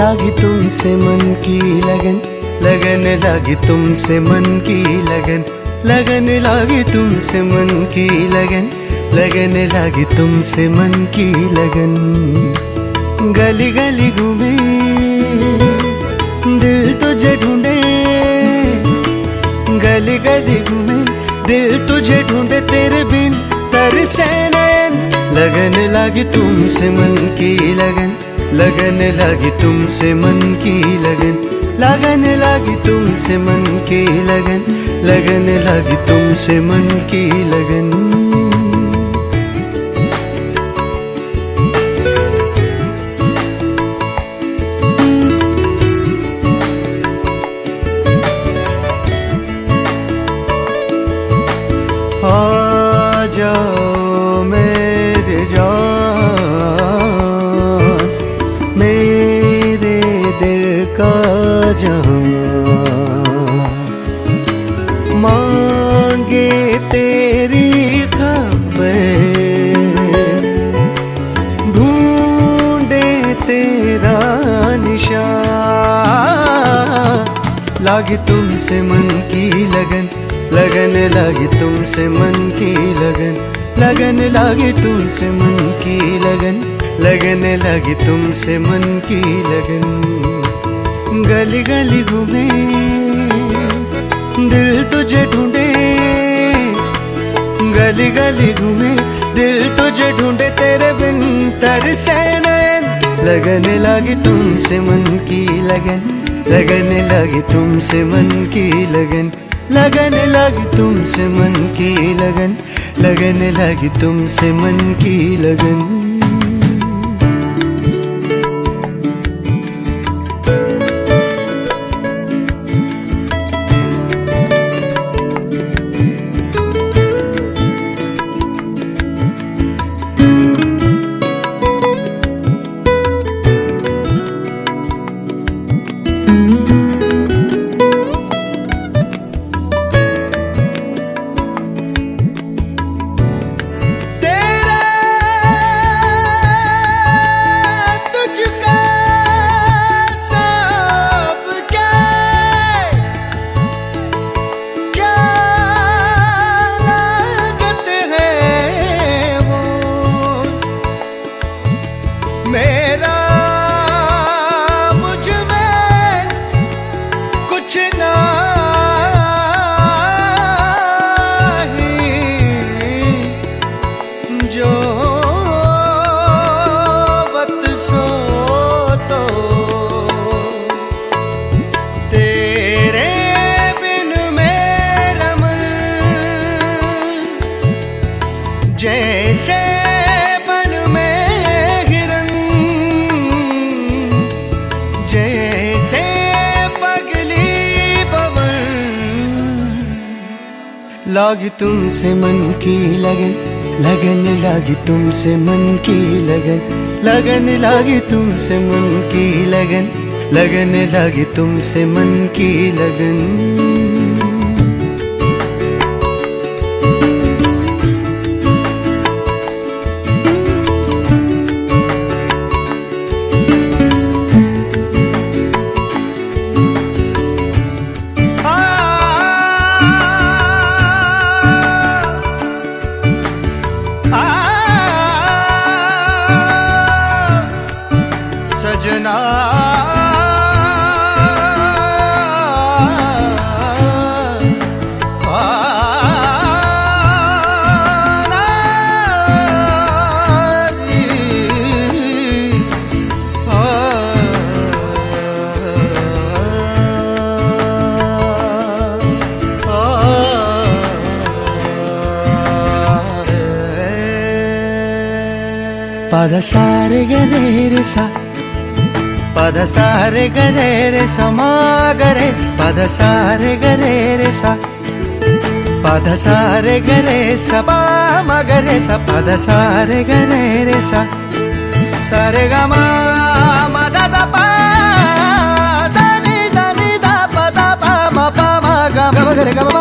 लागी तुमसे मन की लगन, लगन लागी तुमसे मन की लगन, लगन लागी तुमसे मन की लगन, लगन लागी तुमसे मन की लगन। गली गली घूमे दिल तुझे ढूंढे, गली गली घूमे दिल तुझे ढूंढे, तेरे बिन तरसे नैन। लगन लागी तुमसे मन की लगन, लगन लागी तुमसे मन की लगन, लगन लागी तुमसे मन की लगन, लगन लागी तुमसे मन की लगन। आ जाओ मेरे जान, मेरे दिल का जहां, मांगे तेरी खबर, ढूंढे तेरा निशान। लागी तुमसे मन की लगन, लगन लागी तुमसे मन की लगन, लगन लागी तुमसे मन की लगन, लगन लागी तुमसे मन की लगन। गली गली घूमे दिल तुझे ढूंढे, गली गली घूमे दिल तुझे ढूंढे, तेरे बिन तरसे नैन। लगन लागी तुमसे मन की लगन, लगन लागी तुमसे मन की लगन, लगन लागी तुमसे मन की लगन, लगन लागी तुमसे मन की लगन। मेरा मुझ में कुछ नहीं, जो बत सो तो तेरे बिन मेरा मन जैसे जैसे पगली पवन। लागी तुमसे मन की लगन, लगन लागी तुमसे मन की लगन, लगन लागी तुमसे मन की लगन, लगन लागी तुमसे मन की लगन। सजना పద సారే గరే రే సా, పద సారే గరే రే సా మా గరే, పద సారే గరే రే సా, పద సారే గరే సా పా మా గరే సా, పద సారే గరే రే సా, సారే గా మా మా దా దా పా, సా ని దా పా దా పా మా పా మా గా మా గరే గా